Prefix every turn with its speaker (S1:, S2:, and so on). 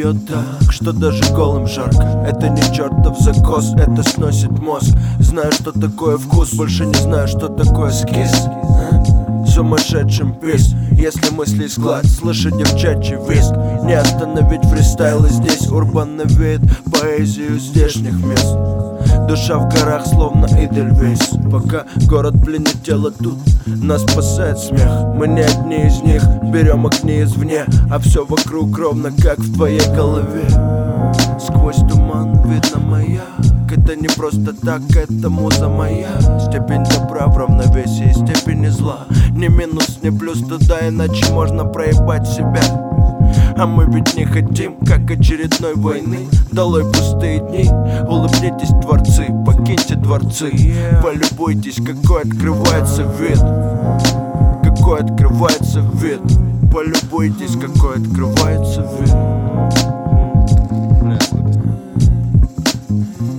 S1: бьет так, что даже голым жарко. Это не чертов закос, это сносит мозг. Знаю, что такое вкус, больше не знаю, что такое скис. Сумасшедшим пис, если мысли склад, слыша девчачий визг. Не остановить фристайлы здесь, урбан навеет поэзию здешних мест. Душа в горах, словно Эдельвейс. Пока город пленит тело тут, нас спасает смех. Мы не одни из них, берем огни извне, а все вокруг ровно как в твоей голове. Сквозь туман видно маяк. Это не просто так, это муза моя. Степень добра в равновесии, степени зла. Не минус, не плюс туда, иначе можно проебать себя. А мы ведь не хотим, как очередной войны. Долой пустые дни, улыбнитесь, творцы, покиньте дворцы. Полюбуйтесь, какой открывается вид. Какой открывается вид. Полюбуйтесь, какой открывается вид.